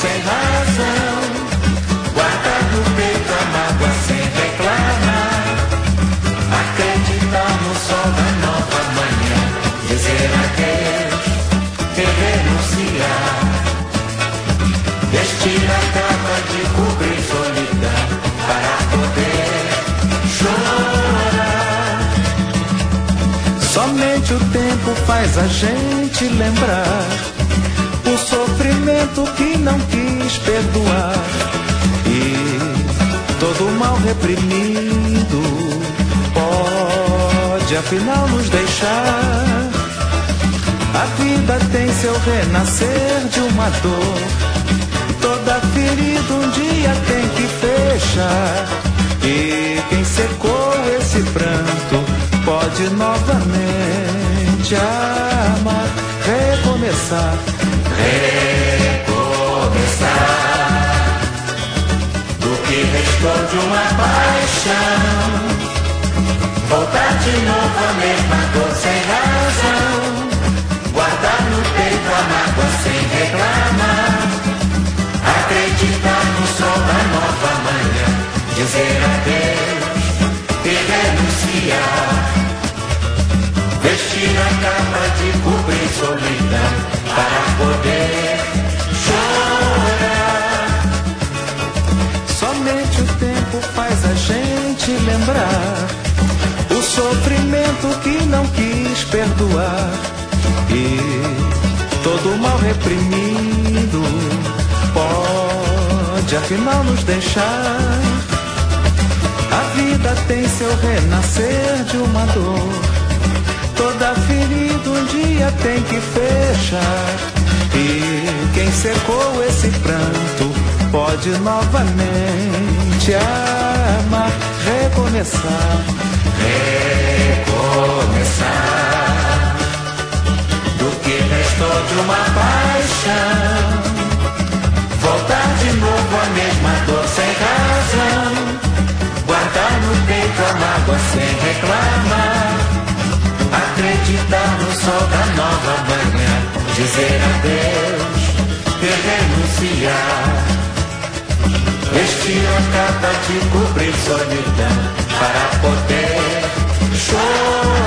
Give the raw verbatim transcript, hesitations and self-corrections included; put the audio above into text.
sem razão, guardar no peito a mágoa sem reclamar, acreditar no sol da nova manhã, dizer adeus e renunciar, vestir a capa de cobrir solidão para poder chorar. Somente o tempo faz a gente lembrar o sofrimento que não quis perdoar, e todo mal reprimido pode afinal nos deixar. A vida tem seu renascer de uma dor, toda ferida um dia tem que fechar, e quem secou esse pranto pode novamente amar, recomeçar, recomeçar, do que restou de uma paixão, voltar de novo a mesma dor sem razão, guardar no peito a mágoa sem reclamar, acreditar no sol da nova manhã, dizer adeus e renunciar, vestir a capa de cobrir solidão para poder chorar. Somente o tempo faz a gente lembrar o sofrimento que não quis perdoar, e todo mal reprimido pode afinal nos deixar. A vida tem seu renascer de uma dor, toda ferida um dia tem que fechar, e quem secou esse pranto pode novamente amar, recomeçar, recomeçar, do que restou de uma paixão, voltar de novo a mesma dor sem razão, guardar no peito a mágoa sem reclamar, acreditar no sol da nova manhã, dizer adeus e renunciar, vestir a capa de cobrir solidão para poder chorar.